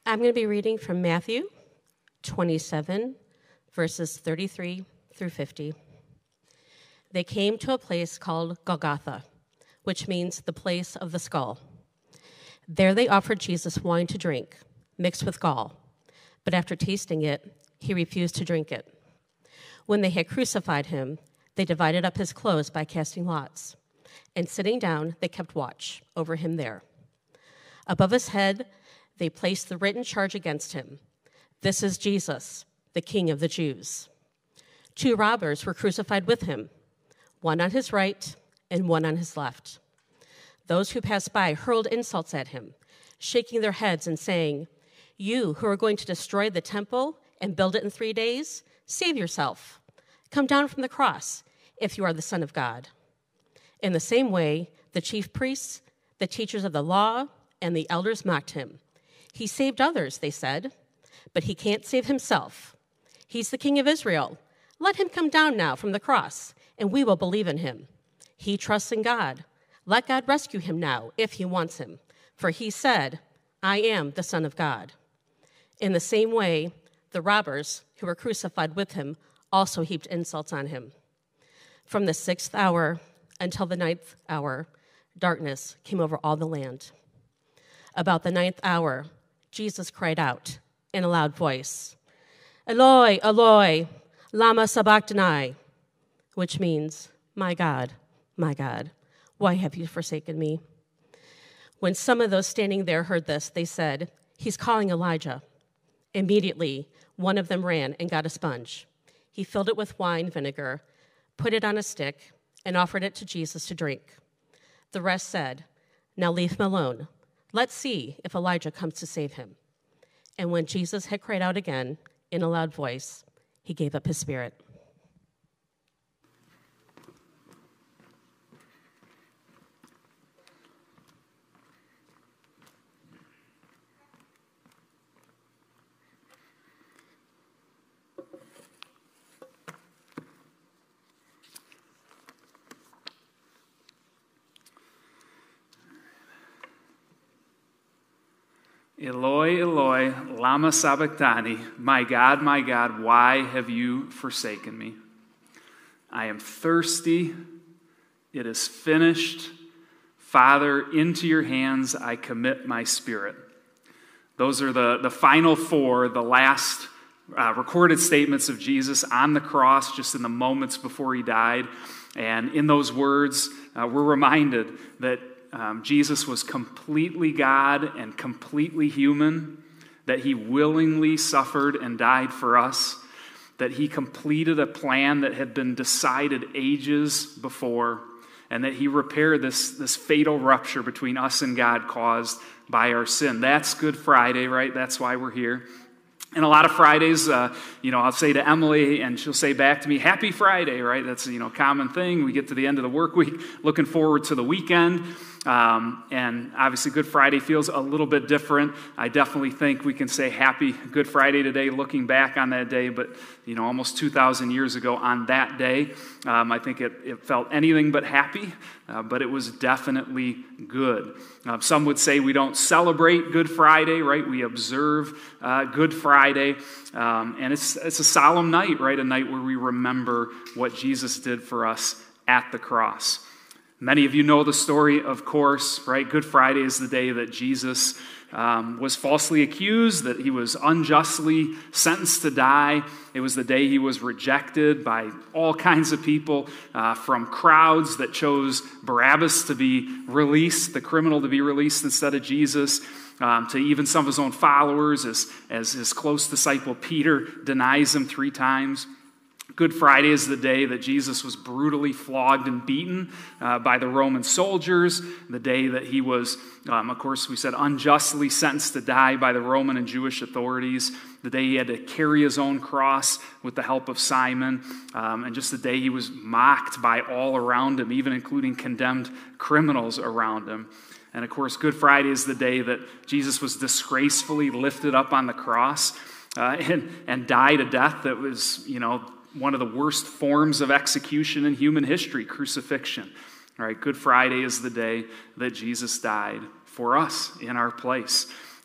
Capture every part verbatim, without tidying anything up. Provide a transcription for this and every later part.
I'm going to be reading from Matthew twenty-seven, verses thirty-three through fifty. They came to a place called Golgotha, which means the place of the skull. There they offered Jesus wine to drink, mixed with gall, but after tasting it, he refused to drink it. When they had crucified him, they divided up his clothes by casting lots, and sitting down, they kept watch over him there. Above his head, they placed the written charge against him: "This is Jesus, the King of the Jews." Two robbers were crucified with him, one on his right and one on his left. Those who passed by hurled insults at him, shaking their heads and saying, "You who are going to destroy the temple and build it in three days, save yourself. Come down from the cross if you are the Son of God." In the same way, the chief priests, the teachers of the law, and the elders mocked him. "He saved others," they said, "but he can't save himself. He's the King of Israel. Let him come down now from the cross, and we will believe in him. He trusts in God. Let God rescue him now if he wants him, for he said, 'I am the Son of God.'" In the same way, the robbers who were crucified with him also heaped insults on him. From the sixth hour until the ninth hour, darkness came over all the land. About the ninth hour, Jesus cried out in a loud voice, "Eloi, Eloi, lama sabachthani," which means, "My God, my God, why have you forsaken me?" When some of those standing there heard this, they said, "He's calling Elijah." Immediately, one of them ran and got a sponge. He filled it with wine vinegar, put it on a stick, and offered it to Jesus to drink. The rest said, "Now leave him alone. Let's see if Elijah comes to save him." And when Jesus had cried out again in a loud voice, he gave up his spirit. Eloi, Eloi, lama sabachthani, my God, my God, why have you forsaken me? I am thirsty. It is finished. Father, into your hands I commit my spirit. Those are the, the final four, the last uh, recorded statements of Jesus on the cross, just in the moments before he died. And in those words, uh, we're reminded that Um, Jesus was completely God and completely human, that he willingly suffered and died for us, that he completed a plan that had been decided ages before, and that he repaired this, this fatal rupture between us and God caused by our sin. That's Good Friday, right? That's why we're here. And a lot of Fridays, uh, you know, I'll say to Emily, and she'll say back to me, "Happy Friday," right? That's a, you know, common thing. We get to the end of the work week, looking forward to the weekend. Um, and obviously Good Friday feels a little bit different. I definitely think we can say Happy Good Friday today, looking back on that day. But, you know, almost two thousand years ago on that day, um, I think it, it felt anything but happy, uh, but it was definitely good. Uh, some would say we don't celebrate Good Friday, right? We observe uh, Good Friday. Um, and it's, it's a solemn night, right? A night where we remember what Jesus did for us at the cross. Many of you know the story, of course, right? Good Friday is the day that Jesus um, was falsely accused, that he was unjustly sentenced to die. It was the day he was rejected by all kinds of people, uh, from crowds that chose Barabbas to be released, the criminal to be released instead of Jesus, um, to even some of his own followers, as, as his close disciple Peter denies him three times. Good Friday is the day that Jesus was brutally flogged and beaten uh, by the Roman soldiers, the day that he was, um, of course, we said unjustly sentenced to die by the Roman and Jewish authorities, the day he had to carry his own cross with the help of Simon, um, and just the day he was mocked by all around him, even including condemned criminals around him. And of course, Good Friday is the day that Jesus was disgracefully lifted up on the cross uh, and, and died a death that was, you know, one of the worst forms of execution in human history, crucifixion. All right, Good Friday is the day that Jesus died for us in our place.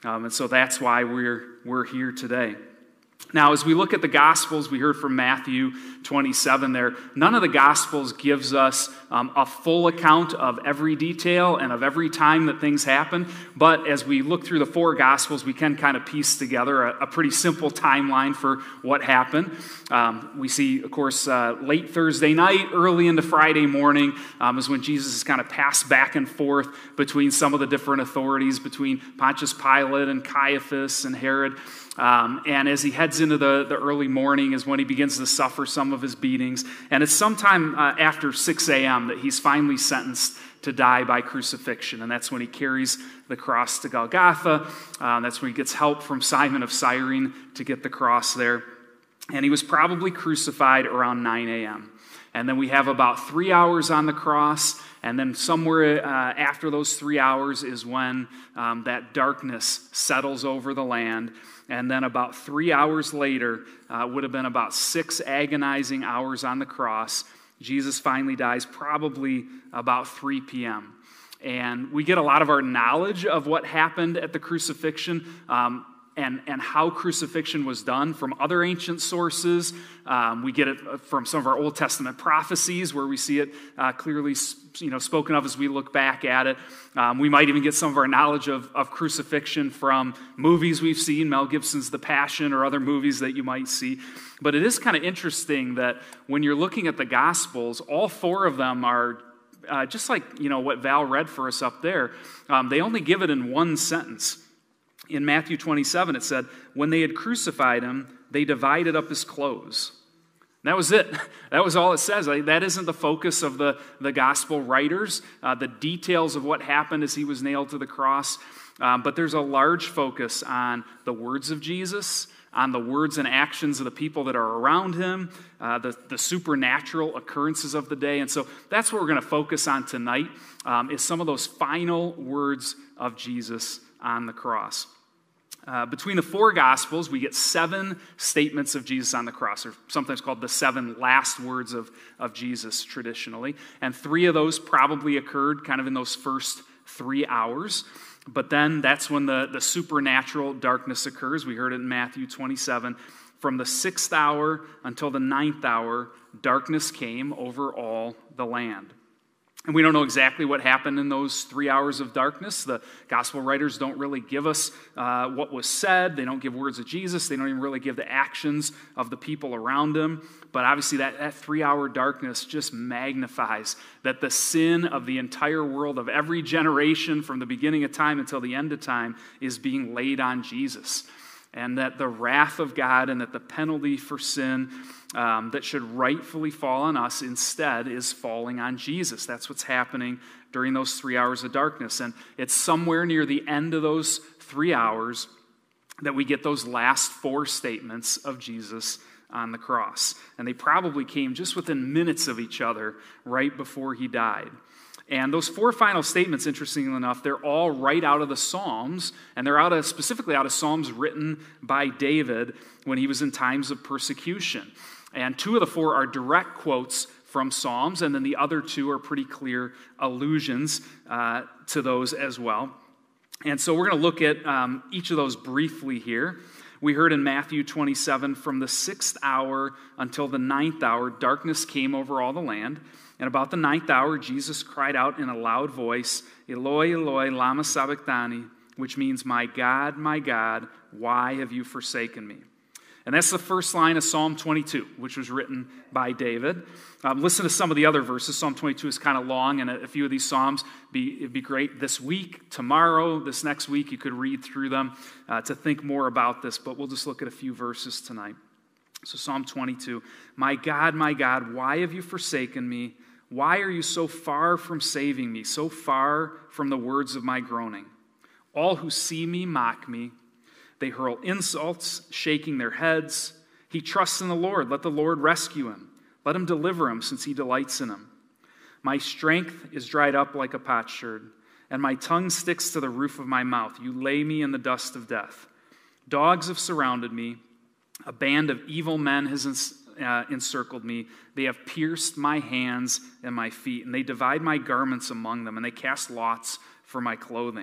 Um, and so that's why we're, we're here today. Now, as we look at the Gospels, we heard from Matthew twenty-seven there. None of the Gospels gives us um, a full account of every detail and of every time that things happen. But as we look through the four Gospels, we can kind of piece together a, a pretty simple timeline for what happened. Um, we see, of course, uh, late Thursday night, early into Friday morning um, is when Jesus is kind of passed back and forth between some of the different authorities, between Pontius Pilate and Caiaphas and Herod. Um, and as he heads into the, the early morning is when he begins to suffer some of his beatings. And it's sometime uh, after six a.m. that he's finally sentenced to die by crucifixion. And that's when he carries the cross to Golgotha. Uh, that's when he gets help from Simon of Cyrene to get the cross there. And he was probably crucified around nine a.m. And then we have about three hours on the cross. And then somewhere uh, after those three hours is when um, that darkness settles over the land. And then about three hours later, uh, would have been about six agonizing hours on the cross, Jesus finally dies, probably about three p.m. And we get a lot of our knowledge of what happened at the crucifixion um, and, and how crucifixion was done from other ancient sources. Um, we get it from some of our Old Testament prophecies where we see it uh, clearly you know, spoken of as we look back at it. Um, we might even get some of our knowledge of, of crucifixion from movies we've seen, Mel Gibson's The Passion or other movies that you might see. But it is kind of interesting that when you're looking at the Gospels, all four of them are uh, just like you know what Val read for us up there. Um, they only give it in one sentence. In Matthew twenty-seven, it said, when they had crucified him, they divided up his clothes. That was it. That was all it says. That isn't the focus of the, the gospel writers, uh, the details of what happened as he was nailed to the cross. Um, but there's a large focus on the words of Jesus, on the words and actions of the people that are around him, uh, the, the supernatural occurrences of the day. And so that's what we're going to focus on tonight, um, is some of those final words of Jesus on the cross. Uh, between the four Gospels, we get seven statements of Jesus on the cross, or sometimes called the seven last words of, of Jesus traditionally. And three of those probably occurred kind of in those first three hours. But then that's when the, the supernatural darkness occurs. We heard it in Matthew twenty-seven. From the sixth hour until the ninth hour, darkness came over all the land. And we don't know exactly what happened in those three hours of darkness. The gospel writers don't really give us uh, what was said. They don't give words of Jesus. They don't even really give the actions of the people around him. But obviously that, that three-hour darkness just magnifies that the sin of the entire world, of every generation from the beginning of time until the end of time, is being laid on Jesus. And that the wrath of God and that the penalty for sin um, that should rightfully fall on us instead is falling on Jesus. That's what's happening during those three hours of darkness. And it's somewhere near the end of those three hours that we get those last four statements of Jesus on the cross. And they probably came just within minutes of each other right before he died. And those four final statements, interestingly enough, they're all right out of the Psalms, and they're out of, specifically out of Psalms written by David when he was in times of persecution. And two of the four are direct quotes from Psalms, and then the other two are pretty clear allusions uh, to those as well. And so we're going to look at um, each of those briefly here. We heard in Matthew twenty-seven, from the sixth hour until the ninth hour, darkness came over all the land. And about the ninth hour, Jesus cried out in a loud voice, Eloi, Eloi, lama sabachthani, which means, my God, my God, why have you forsaken me? And that's the first line of Psalm twenty-two, which was written by David. Um, listen to some of the other verses. Psalm twenty-two is kind of long, and a, a few of these Psalms, be, it'd be great this week, tomorrow, this next week, you could read through them uh, to think more about this, but we'll just look at a few verses tonight. So Psalm twenty-two, my God, my God, why have you forsaken me? Why are you so far from saving me, so far from the words of my groaning? All who see me mock me. They hurl insults, shaking their heads. He trusts in the Lord. Let the Lord rescue him. Let him deliver him, since he delights in him. My strength is dried up like a potsherd, and my tongue sticks to the roof of my mouth. You lay me in the dust of death. Dogs have surrounded me. A band of evil men has uh, encircled me. They have pierced my hands and my feet, and they divide my garments among them, and they cast lots for my clothing.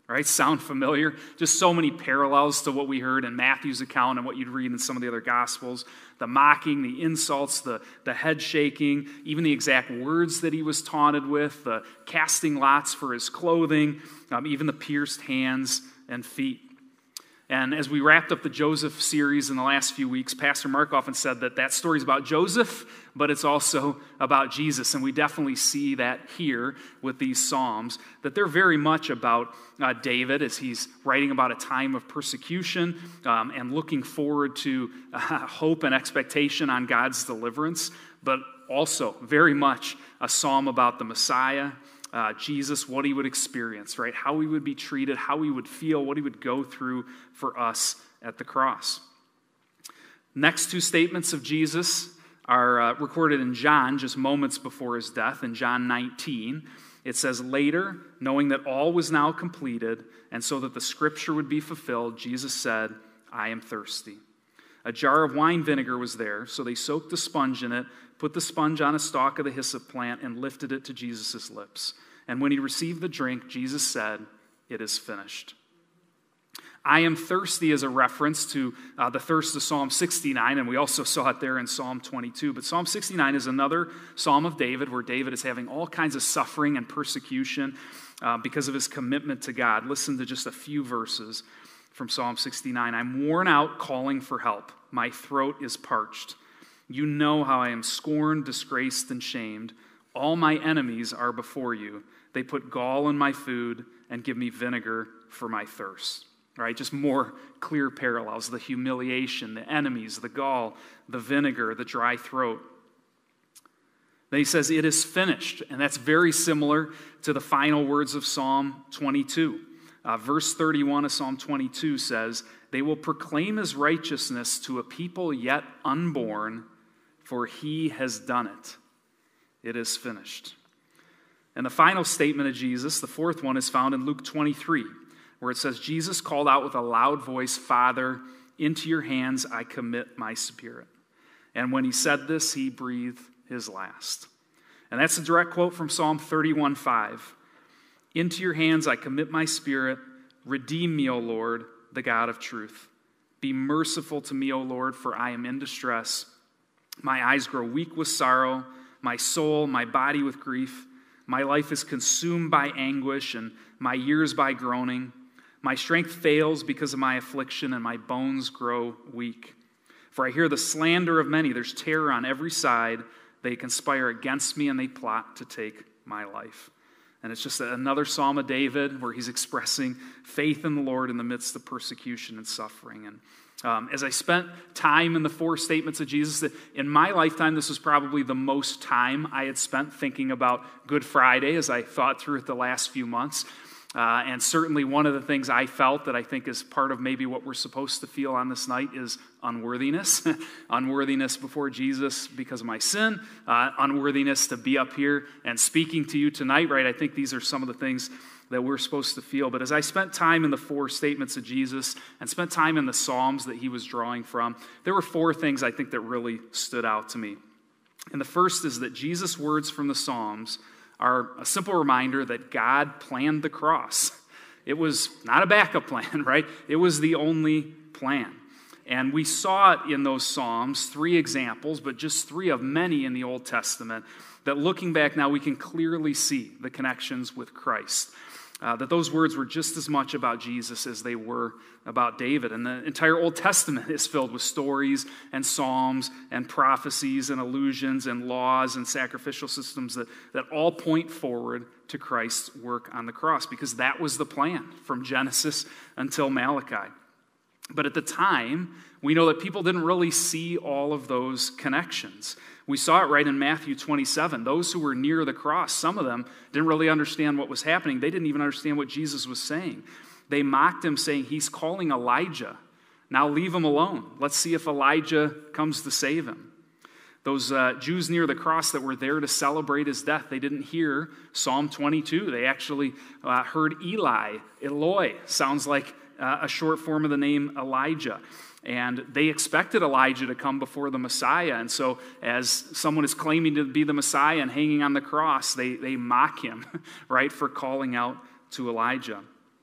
right? Sound familiar? Just so many parallels to what we heard in Matthew's account and what you'd read in some of the other Gospels. The mocking, the insults, the, the head shaking, even the exact words that he was taunted with, the casting lots for his clothing, um, even the pierced hands and feet. And as we wrapped up the Joseph series in the last few weeks, Pastor Mark often said that that story is about Joseph, but it's also about Jesus. And we definitely see that here with these Psalms, that they're very much about uh, David as he's writing about a time of persecution um, and looking forward to uh, hope and expectation on God's deliverance, but also very much a psalm about the Messiah, Uh, Jesus, what he would experience, right? How he would be treated, how he would feel, what he would go through for us at the cross. Next two statements of Jesus are uh, recorded in John just moments before his death. In John nineteen, it says, "Later, knowing that all was now completed, and so that the scripture would be fulfilled, Jesus said, 'I am thirsty.' A jar of wine vinegar was there, so they soaked a sponge in it, put the sponge on a stalk of the hyssop plant, and lifted it to Jesus' lips. And when he received the drink, Jesus said, 'It is finished.'" "I am thirsty" is a reference to uh, the thirst of Psalm sixty-nine, and we also saw it there in Psalm twenty-two. But Psalm sixty-nine is another Psalm of David where David is having all kinds of suffering and persecution uh, because of his commitment to God. Listen to just a few verses from Psalm sixty-nine. "I'm worn out calling for help. My throat is parched. You know how I am scorned, disgraced, and shamed. All my enemies are before you. They put gall in my food and give me vinegar for my thirst." Right? Just more clear parallels. The humiliation, the enemies, the gall, the vinegar, the dry throat. Then he says, "It is finished." And that's very similar to the final words of Psalm twenty-two. Uh, verse thirty-one of Psalm twenty-two says, "They will proclaim his righteousness to a people yet unborn, for he has done it. It is finished." And the final statement of Jesus, the fourth one, is found in Luke twenty-three, where it says, "Jesus called out with a loud voice, 'Father, into your hands I commit my spirit.' And when he said this, he breathed his last." And that's a direct quote from Psalm thirty-one five. "Into your hands I commit my spirit. Redeem me, O Lord, the God of truth. Be merciful to me, O Lord, for I am in distress. My eyes grow weak with sorrow, my soul, my body with grief. My life is consumed by anguish, and my years by groaning. My strength fails because of my affliction, and my bones grow weak. For I hear the slander of many. There's terror on every side. They conspire against me, and they plot to take my life." And it's just another Psalm of David where he's expressing faith in the Lord in the midst of persecution and suffering. And um, as I spent time in the four statements of Jesus, in my lifetime, this was probably the most time I had spent thinking about Good Friday as I thought through it the last few months. Uh, and certainly one of the things I felt that I think is part of maybe what we're supposed to feel on this night is unworthiness. Unworthiness before Jesus because of my sin. Uh, unworthiness to be up here and speaking to you tonight, right? I think these are some of the things that we're supposed to feel. But as I spent time in the four statements of Jesus and spent time in the Psalms that he was drawing from, there were four things I think that really stood out to me. And the first is that Jesus' words from the Psalms are a simple reminder that God planned the cross. It was not a backup plan, right? It was the only plan. And we saw it in those Psalms, three examples, but just three of many in the Old Testament, that looking back now we can clearly see the connections with Christ. Uh, that those words were just as much about Jesus as they were about David. And the entire Old Testament is filled with stories and psalms and prophecies and allusions and laws and sacrificial systems that, that all point forward to Christ's work on the cross, because that was the plan from Genesis until Malachi. But at the time, we know that people didn't really see all of those connections. We saw it right in Matthew twenty-seven. Those who were near the cross, some of them didn't really understand what was happening. They didn't even understand what Jesus was saying. They mocked him, saying, "He's calling Elijah. Now leave him alone. Let's see if Elijah comes to save him." Those uh, Jews near the cross that were there to celebrate his death, they didn't hear Psalm twenty-two. They actually uh, heard Eli, Eloi. Sounds like uh, a short form of the name Elijah. And they expected Elijah to come before the Messiah. And so as someone is claiming to be the Messiah and hanging on the cross, they, they mock him, right, for calling out to Elijah.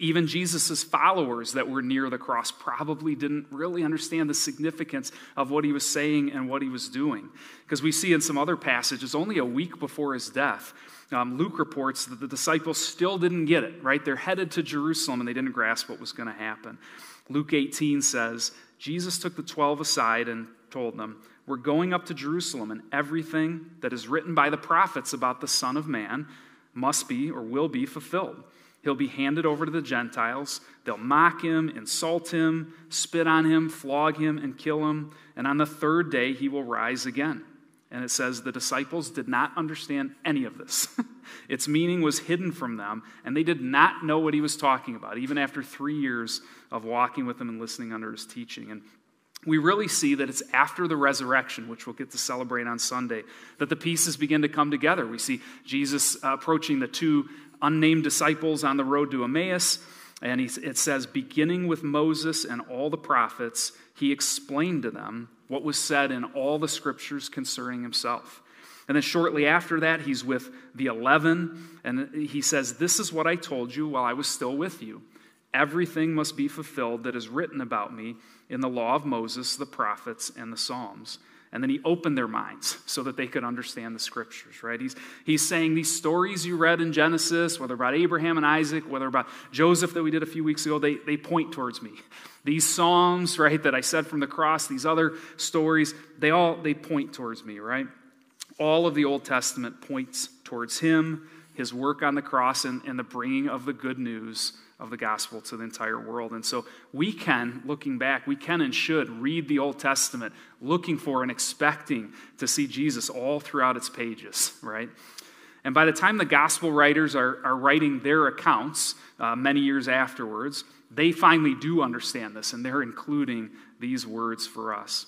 Even Jesus' followers that were near the cross probably didn't really understand the significance of what he was saying and what he was doing. Because we see in some other passages, only a week before his death, um, Luke reports that the disciples still didn't get it, right? They're headed to Jerusalem and they didn't grasp what was going to happen. Luke eighteen says, Jesus took the twelve aside and told them, we're going up to Jerusalem, and everything that is written by the prophets about the Son of Man must be or will be fulfilled. He'll be handed over to the Gentiles. They'll mock him, insult him, spit on him, flog him, and kill him. And on the third day, he will rise again. And it says the disciples did not understand any of this. Its meaning was hidden from them, and they did not know what he was talking about, even after three years of walking with him and listening under his teaching. And we really see that it's after the resurrection, which we'll get to celebrate on Sunday, that the pieces begin to come together. We see Jesus uh, approaching the two unnamed disciples on the road to Emmaus, and he, it says, beginning with Moses and all the prophets, he explained to them what was said in all the scriptures concerning himself. And then shortly after that, he's with the eleven, and he says, this is what I told you while I was still with you. Everything must be fulfilled that is written about me in the law of Moses, the prophets, and the Psalms. And then he opened their minds so that they could understand the scriptures, right? He's, he's saying these stories you read in Genesis, whether about Abraham and Isaac, whether about Joseph that we did a few weeks ago, they, they point towards me. These Psalms, right, that I said from the cross, these other stories, they all, they point towards me, right? All of the Old Testament points towards him, his work on the cross, and, and the bringing of the good news of the gospel to the entire world. And so we can, looking back, we can and should read the Old Testament looking for and expecting to see Jesus all throughout its pages, right? And by the time the gospel writers are, are writing their accounts uh, many years afterwards, they finally do understand this, and they're including these words for us.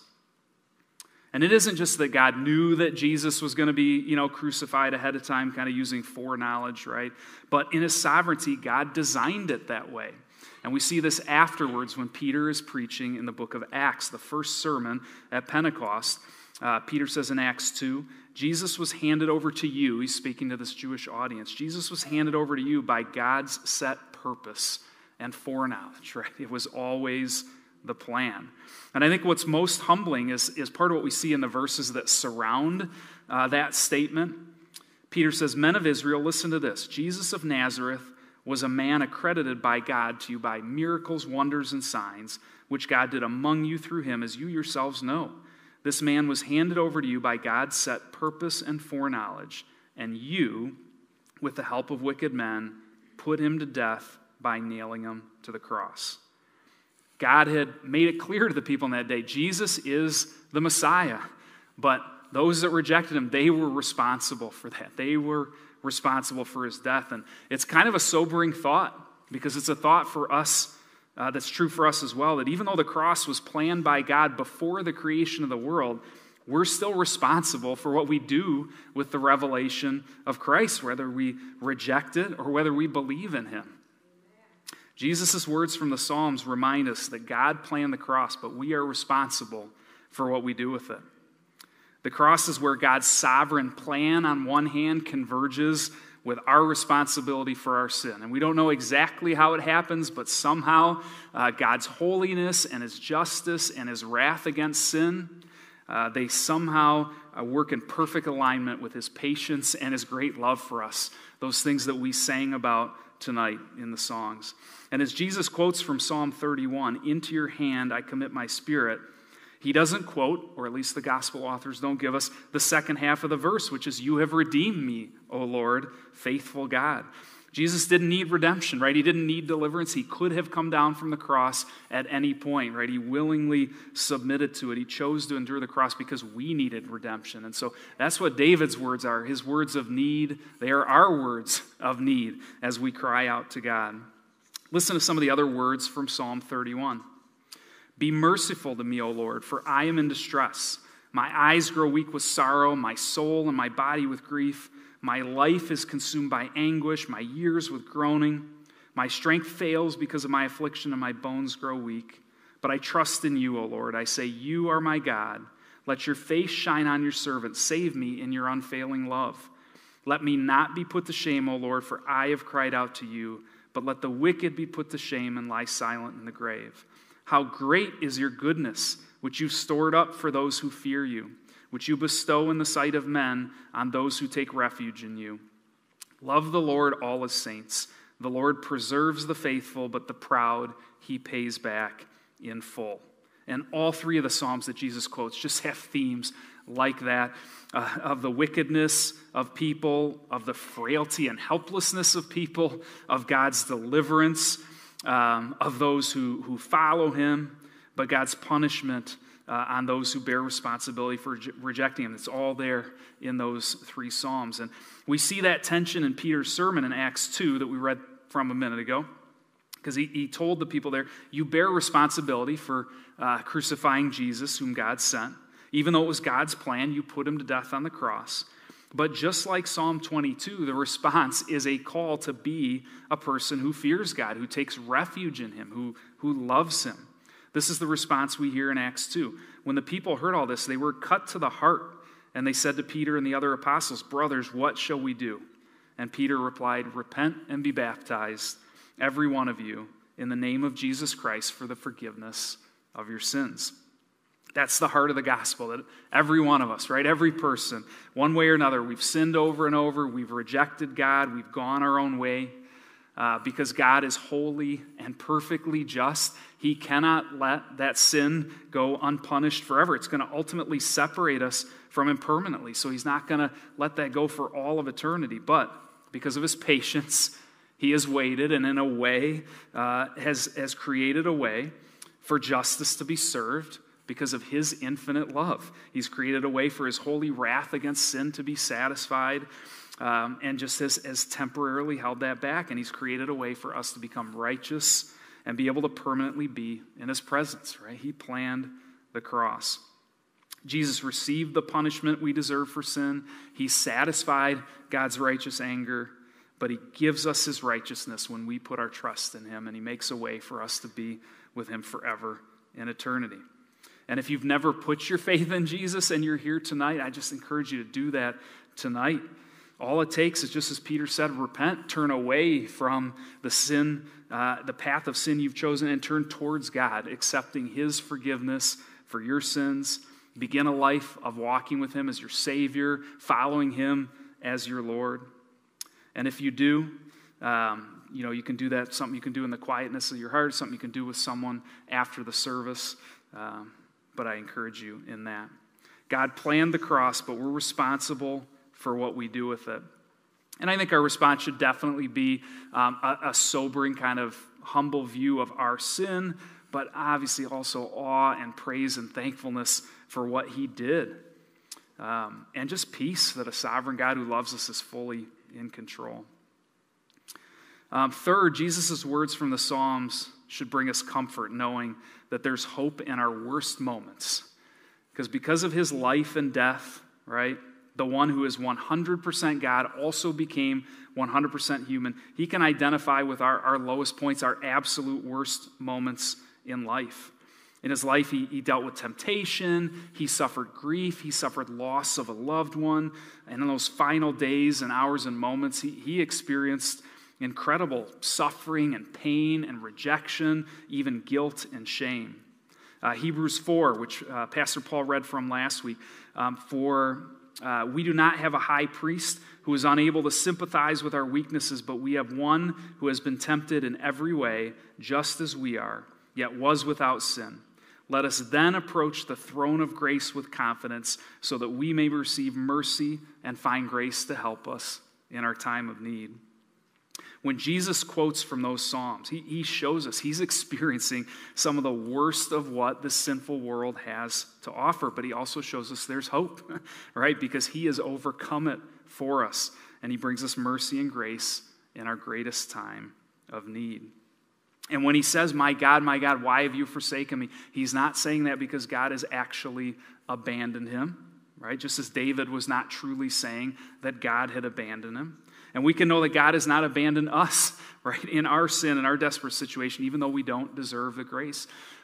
And it isn't just that God knew that Jesus was going to be, you know, crucified ahead of time, kind of using foreknowledge, right? But in his sovereignty, God designed it that way. And we see this afterwards when Peter is preaching in the book of Acts, the first sermon at Pentecost. Uh, Peter says in Acts two, Jesus was handed over to you. He's speaking to this Jewish audience. Jesus was handed over to you by God's set purpose and foreknowledge, right? It was always the plan. And I think what's most humbling is, is part of what we see in the verses that surround uh, that statement. Peter says, men of Israel, listen to this. Jesus of Nazareth was a man accredited by God to you by miracles, wonders, and signs, which God did among you through him, as you yourselves know. This man was handed over to you by God's set purpose and foreknowledge, and you, with the help of wicked men, put him to death by nailing him to the cross. God had made it clear to the people in that day, Jesus is the Messiah. But those that rejected him, they were responsible for that. They were responsible for his death. And it's kind of a sobering thought, because it's a thought for us uh, that's true for us as well, that even though the cross was planned by God before the creation of the world, we're still responsible for what we do with the revelation of Christ, whether we reject it or whether we believe in him. Jesus' words from the Psalms remind us that God planned the cross, but we are responsible for what we do with it. The cross is where God's sovereign plan on one hand converges with our responsibility for our sin. And we don't know exactly how it happens, but somehow uh, God's holiness and his justice and his wrath against sin, uh, they somehow uh, work in perfect alignment with his patience and his great love for us. Those things that we sang about tonight in the songs. And as Jesus quotes from Psalm thirty-one, into your hand I commit my spirit, he doesn't quote, or at least the gospel authors don't give us, the second half of the verse, which is, you have redeemed me, O Lord, faithful God. Jesus didn't need redemption, right? He didn't need deliverance. He could have come down from the cross at any point, right? He willingly submitted to it. He chose to endure the cross because we needed redemption. And so that's what David's words are, his words of need. They are our words of need as we cry out to God. Listen to some of the other words from Psalm thirty-one. Be merciful to me, O Lord, for I am in distress. My eyes grow weak with sorrow, my soul and my body with grief. My life is consumed by anguish, my years with groaning. My strength fails because of my affliction, and my bones grow weak. But I trust in you, O Lord. I say, you are my God. Let your face shine on your servant. Save me in your unfailing love. Let me not be put to shame, O Lord, for I have cried out to you. but let the wicked be put to shame and lie silent in the grave. How great is your goodness, which you've stored up for those who fear you, which you bestow in the sight of men on those who take refuge in you. Love the Lord, all his saints. The Lord preserves the faithful, but the proud he pays back in full. And all three of the Psalms that Jesus quotes just have themes like that, uh, of the wickedness of people, of the frailty and helplessness of people, of God's deliverance, um, of those who, who follow him, but God's punishment uh, on those who bear responsibility for re- rejecting him. It's all there in those three Psalms. And we see that tension in Peter's sermon in Acts two that we read from a minute ago, because he, he told the people there, you bear responsibility for uh, crucifying Jesus, whom God sent. Even though it was God's plan, you put him to death on the cross. But just like Psalm twenty-two, the response is a call to be a person who fears God, who takes refuge in him, who, who loves him. This is the response we hear in Acts two. When the people heard all this, they were cut to the heart, and they said to Peter and the other apostles, brothers, what shall we do? And Peter replied, repent and be baptized, every one of you, in the name of Jesus Christ for the forgiveness of your sins. That's the heart of the gospel, that every one of us, right, every person, one way or another, we've sinned over and over, we've rejected God, we've gone our own way, uh, because God is holy and perfectly just. He cannot let that sin go unpunished forever. It's going to ultimately separate us from him permanently, so he's not going to let that go for all of eternity. But because of his patience, he has waited, and in a way uh, has, has created a way for justice to be served. Because of his infinite love, he's created a way for his holy wrath against sin to be satisfied, um, and just has, has temporarily held that back. And he's created a way for us to become righteous and be able to permanently be in his presence, right? He planned the cross. Jesus received the punishment we deserve for sin. He satisfied God's righteous anger, but he gives us his righteousness when we put our trust in him, and he makes a way for us to be with him forever in eternity. And if you've never put your faith in Jesus and you're here tonight, I just encourage you to do that tonight. All it takes is, just as Peter said, repent, turn away from the sin, uh, the path of sin you've chosen, and turn towards God, accepting his forgiveness for your sins. Begin a life of walking with him as your Savior, following him as your Lord. And if you do, um, you know, you can do that, something you can do in the quietness of your heart, something you can do with someone after the service. Um, But I encourage you in that. God planned the cross, but we're responsible for what we do with it. And I think our response should definitely be um, a, a sobering kind of humble view of our sin, but obviously also awe and praise and thankfulness for what he did. Um, and just peace that a sovereign God who loves us is fully in control. Um, third, Jesus' words from the Psalms should bring us comfort, knowing that there's hope in our worst moments. Because because of his life and death, right, the one who is one hundred percent God also became one hundred percent human. He can identify with our, our lowest points, our absolute worst moments in life. In his life, he, he dealt with temptation, he suffered grief, he suffered loss of a loved one, and in those final days and hours and moments, he, he experienced incredible suffering and pain and rejection, even guilt and shame. Uh, Hebrews four, which uh, Pastor Paul read from last week, um, for uh, we do not have a high priest who is unable to sympathize with our weaknesses, but we have one who has been tempted in every way, just as we are, yet was without sin. Let us then approach the throne of grace with confidence so that we may receive mercy and find grace to help us in our time of need. When Jesus quotes from those Psalms, he, he shows us he's experiencing some of the worst of what the sinful world has to offer, but he also shows us there's hope, right? Because he has overcome it for us, and he brings us mercy and grace in our greatest time of need. And when he says, my God, my God, why have you forsaken me? He's not saying that because God has actually abandoned him, right? Just as David was not truly saying that God had abandoned him. And we can know that God has not abandoned us, right, in our sin, in our desperate situation, even though we don't deserve the grace.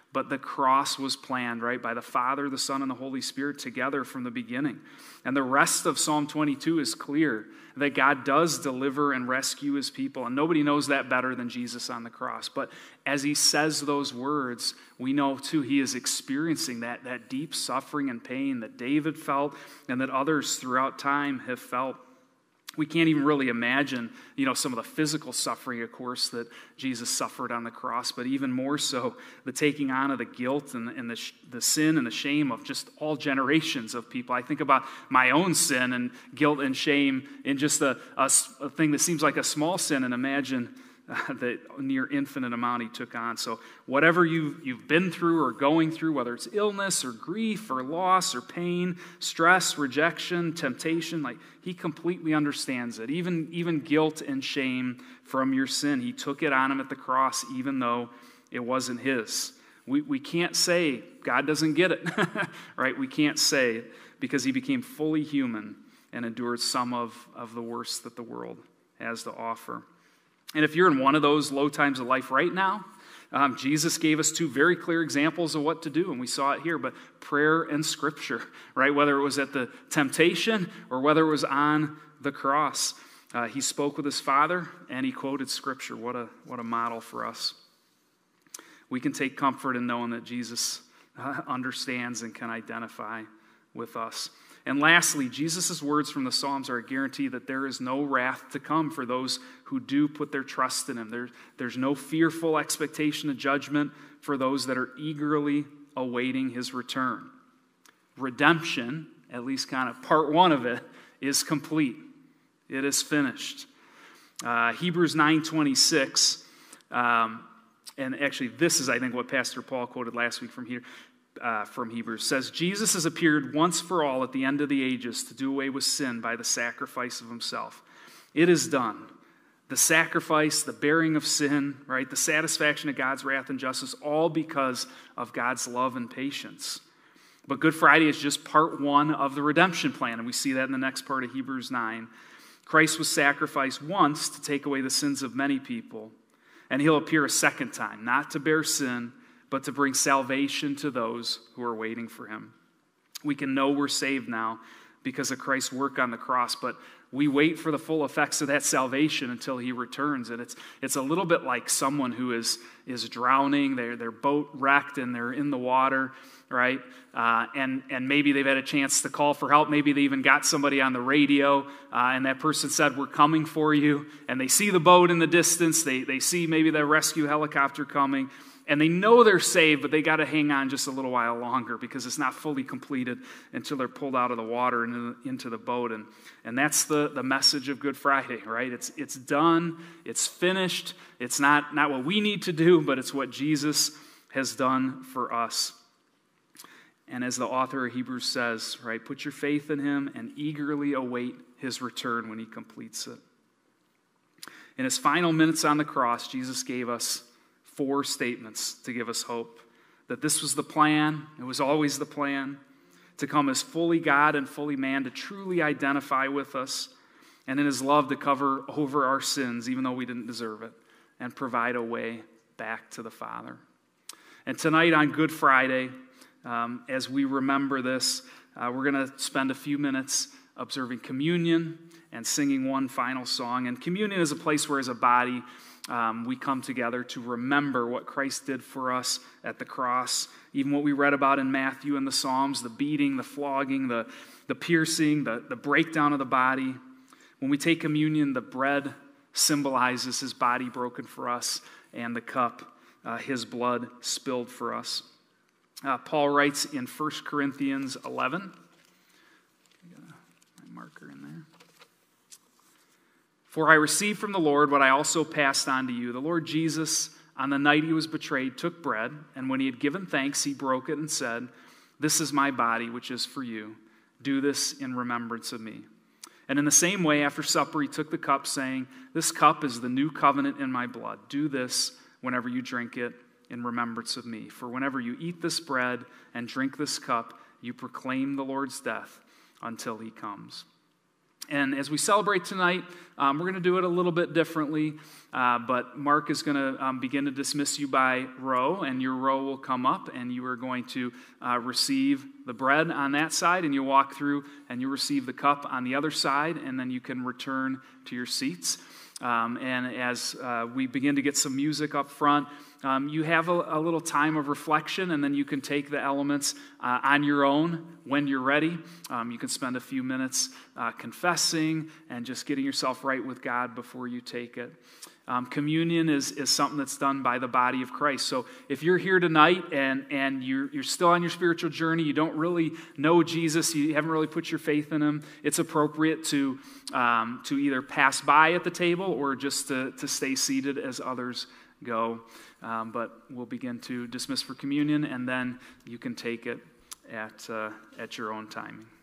But the cross was planned, right, by the Father, the Son, and the Holy Spirit together from the beginning. And the rest of Psalm twenty-two is clear that God does deliver and rescue his people. And nobody knows that better than Jesus on the cross. But as he says those words, we know, too, he is experiencing that, that deep suffering and pain that David felt and that others throughout time have felt. We can't even really imagine, you know, some of the physical suffering, of course, that Jesus suffered on the cross, but even more so, the taking on of the guilt and, and the, the sin and the shame of just all generations of people. I think about my own sin and guilt and shame in just a, a, a thing that seems like a small sin, and imagine uh, the near infinite amount he took on. So whatever you've, you've been through or going through, whether it's illness or grief or loss or pain, stress, rejection, temptation, like he completely understands it. Even, even guilt and shame from your sin, he took it on him at the cross, even though it wasn't his. We, we can't say God doesn't get it, right? We can't say it because he became fully human and endured some of, of the worst that the world has to offer. And if you're in one of those low times of life right now, um, Jesus gave us two very clear examples of what to do, and we saw it here, but prayer and scripture, right? Whether it was at the temptation or whether it was on the cross. Uh, he spoke with his Father, and he quoted scripture. What a, what a model for us. We can take comfort in knowing that Jesus uh, understands and can identify with us. And lastly, Jesus' words from the Psalms are a guarantee that there is no wrath to come for those who do put their trust in him. There, there's no fearful expectation of judgment for those that are eagerly awaiting his return. Redemption, at least kind of part one of it, is complete. It is finished. Uh, Hebrews nine twenty-six, um, and actually this is, I think, what Pastor Paul quoted last week from here. Uh, from Hebrews, says, Jesus has appeared once for all at the end of the ages to do away with sin by the sacrifice of himself. It is done. The sacrifice, the bearing of sin, right, the satisfaction of God's wrath and justice, all because of God's love and patience. But Good Friday is just part one of the redemption plan, and we see that in the next part of Hebrews nine. Christ was sacrificed once to take away the sins of many people, and he'll appear a second time, not to bear sin, but to bring salvation to those who are waiting for him. We can know we're saved now because of Christ's work on the cross, but we wait for the full effects of that salvation until he returns. And it's it's a little bit like someone who is, is drowning, their, their boat wrecked, and they're in the water, right? Uh, and, and maybe they've had a chance to call for help. Maybe they even got somebody on the radio, uh, and that person said, we're coming for you. And they see the boat in the distance. They, they see maybe the rescue helicopter coming. And they know they're saved, but they got to hang on just a little while longer because it's not fully completed until they're pulled out of the water and into the boat. And, and that's the, the message of Good Friday, right? It's, it's done. It's finished. It's not, not what we need to do, but it's what Jesus has done for us. And as the author of Hebrews says, right, put your faith in him and eagerly await his return when he completes it. In his final minutes on the cross, Jesus gave us four statements to give us hope. That this was the plan, it was always the plan, to come as fully God and fully man, to truly identify with us, and in his love to cover over our sins, even though we didn't deserve it, and provide a way back to the Father. And tonight on Good Friday, um, as we remember this, uh, we're going to spend a few minutes observing communion and singing one final song. And communion is a place where, as a body, Um, we come together to remember what Christ did for us at the cross. Even what we read about in Matthew and the Psalms, the beating, the flogging, the, the piercing, the, the breakdown of the body. When we take communion, the bread symbolizes his body broken for us, and the cup, uh, his blood spilled for us. Uh, Paul writes in First Corinthians eleven. I got a marker in there. For I received from the Lord what I also passed on to you. The Lord Jesus, on the night he was betrayed, took bread, and when he had given thanks, he broke it and said, "This is my body, which is for you. Do this in remembrance of me." And in the same way, after supper, he took the cup, saying, "This cup is the new covenant in my blood. Do this whenever you drink it in remembrance of me. For whenever you eat this bread and drink this cup, you proclaim the Lord's death until he comes." And as we celebrate tonight, um, we're going to do it a little bit differently, uh, but Mark is going to um, begin to dismiss you by row, and your row will come up, and you are going to uh, receive the bread on that side, and you walk through, and you receive the cup on the other side, and then you can return to your seats. Um, and as uh, we begin to get some music up front, um, you have a, a little time of reflection, and then you can take the elements uh, on your own when you're ready. Um, you can spend a few minutes uh, confessing and just getting yourself right with God before you take it. Um, communion is, is something that's done by the body of Christ. So if you're here tonight and, and you're, you're still on your spiritual journey, you don't really know Jesus, you haven't really put your faith in him, it's appropriate to, um, to either pass by at the table or just to, to stay seated as others go. Um, but we'll begin to dismiss for communion, and then you can take it at, uh, at your own timing.